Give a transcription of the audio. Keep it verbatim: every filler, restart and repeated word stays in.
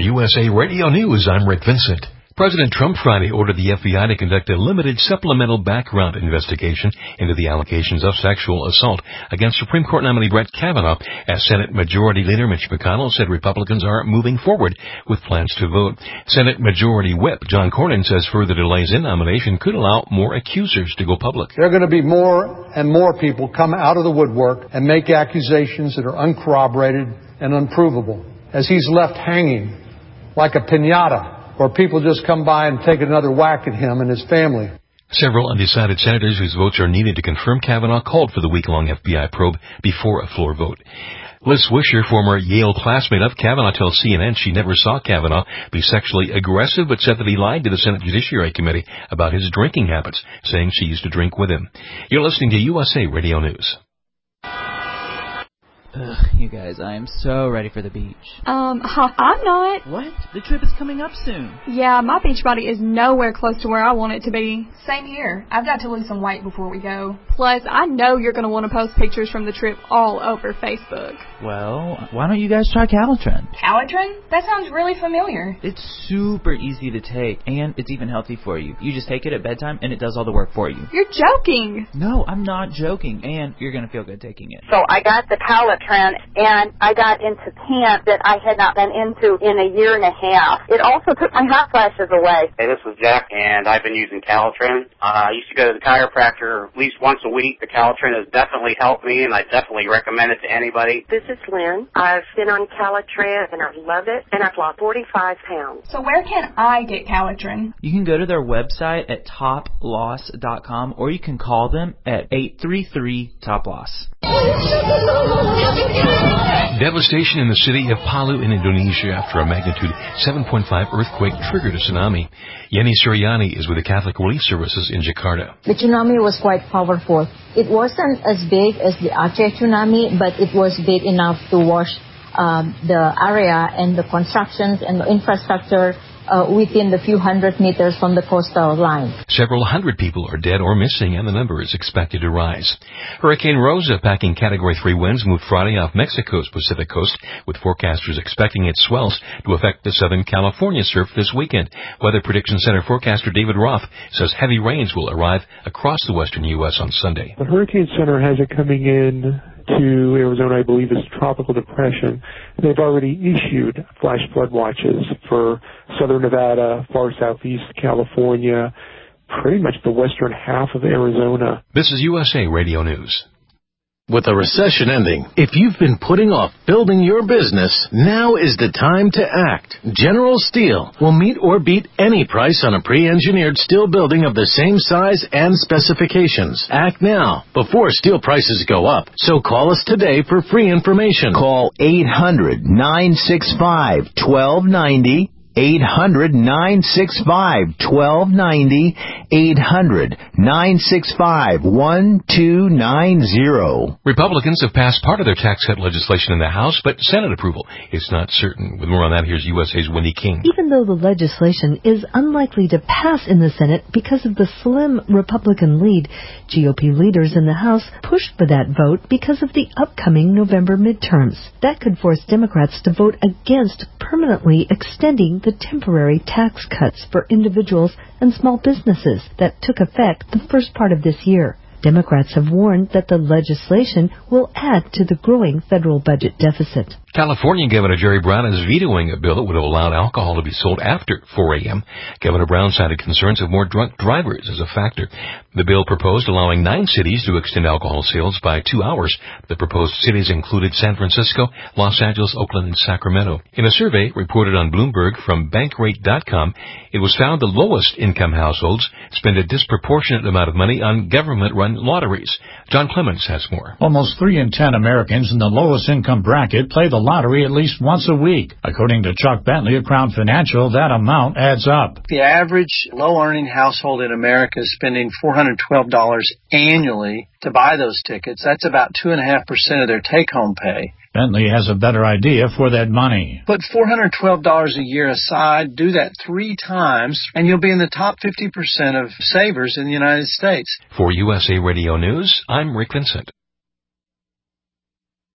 U S A Radio News, I'm Rick Vincent. President Trump Friday ordered the F B I to conduct a limited supplemental background investigation into the allegations of sexual assault against Supreme Court nominee Brett Kavanaugh, as Senate Majority Leader Mitch McConnell said Republicans are moving forward with plans to vote. Senate Majority Whip John Cornyn says further delays in nomination could allow more accusers to go public. There are going to be more and more people come out of the woodwork and make accusations that are uncorroborated and unprovable, as he's left hanging like a piñata, or people just come by and take another whack at him and his family. Several undecided senators whose votes are needed to confirm Kavanaugh called for the week-long F B I probe before a floor vote. Liz Swisher, former Yale classmate of Kavanaugh, tells C N N she never saw Kavanaugh be sexually aggressive, but said that he lied to the Senate Judiciary Committee about his drinking habits, saying she used to drink with him. You're listening to U S A Radio News. Ugh, you guys, I am so ready for the beach. Um, huh, I'm not. What? The trip is coming up soon. Yeah, my beach body is nowhere close to where I want it to be. Same here. I've got to lose some weight before we go. Plus, I know you're going to want to post pictures from the trip all over Facebook. Well, why don't you guys try Calitrin? Calitrin? That sounds really familiar. It's super easy to take, and it's even healthy for you. You just take it at bedtime, and it does all the work for you. You're joking. No, I'm not joking, and you're going to feel good taking it. So I got the Calitrin, and I got into camp that I had not been into in a year and a half. It also took my hot flashes away. Hey, this is Jack, and I've been using Calitrin. Uh, I used to go to the chiropractor at least once a week. The Calitrin has definitely helped me, and I definitely recommend it to anybody. This is Lynn. I've been on Calitrin, and I love it, and I've lost forty-five pounds. So where can I get Calitrin? You can go to their website at top loss dot com, or you can call them at eight three three top loss. Devastation in the city of Palu in Indonesia after a magnitude seven point five earthquake triggered a tsunami. Yeni Suryani is with the Catholic Relief Services in Jakarta. The tsunami was quite powerful. It wasn't as big as the Aceh tsunami, but it was big enough to wash um, the area and the constructions and the infrastructure Uh, within the few hundred meters from the coastal line. Several hundred people are dead or missing, and the number is expected to rise. Hurricane Rosa, packing Category three winds, moved Friday off Mexico's Pacific coast, with forecasters expecting its swells to affect the Southern California surf this weekend. Weather Prediction Center forecaster David Roth says heavy rains will arrive across the western U S on Sunday. The Hurricane Center has it coming in to Arizona, I believe, is tropical depression. They've already issued flash flood watches for southern Nevada, far southeast California, pretty much the western half of Arizona. This is U S A Radio News. With the recession ending, if you've been putting off building your business, now is the time to act. General Steel will meet or beat any price on a pre-engineered steel building of the same size and specifications. Act now, before steel prices go up. So call us today for free information. Call eight hundred, nine six five, one two nine zero. eight hundred, nine six five, one two nine zero. eight hundred, nine six five, one two nine zero. Republicans have passed part of their tax cut legislation in the House, but Senate approval is not certain. With more on that, here's U S A's Wendy King. Even though the legislation is unlikely to pass in the Senate because of the slim Republican lead, G O P leaders in the House pushed for that vote because of the upcoming November midterms. That could force Democrats to vote against permanently extending the temporary tax cuts for individuals and small businesses that took effect the first part of this year. Democrats have warned that the legislation will add to the growing federal budget deficit. California Governor Jerry Brown is vetoing a bill that would have allowed alcohol to be sold after four a.m. Governor Brown cited concerns of more drunk drivers as a factor. The bill proposed allowing nine cities to extend alcohol sales by two hours. The proposed cities included San Francisco, Los Angeles, Oakland, and Sacramento. In a survey reported on Bloomberg from Bankrate dot com, it was found the lowest income households spend a disproportionate amount of money on government-run lotteries. John Clements has more. Almost three in ten Americans in the lowest income bracket play the lottery at least once a week. According to Chuck Bentley of Crown Financial, that amount adds up. The average low-earning household in America is spending four hundred twelve dollars annually to buy those tickets. That's about two point five percent of their take-home pay. Bentley has a better idea for that money. Put four hundred twelve dollars a year aside, do that three times, and you'll be in the top fifty percent of savers in the United States. For U S A Radio News, I'm Rick Vincent.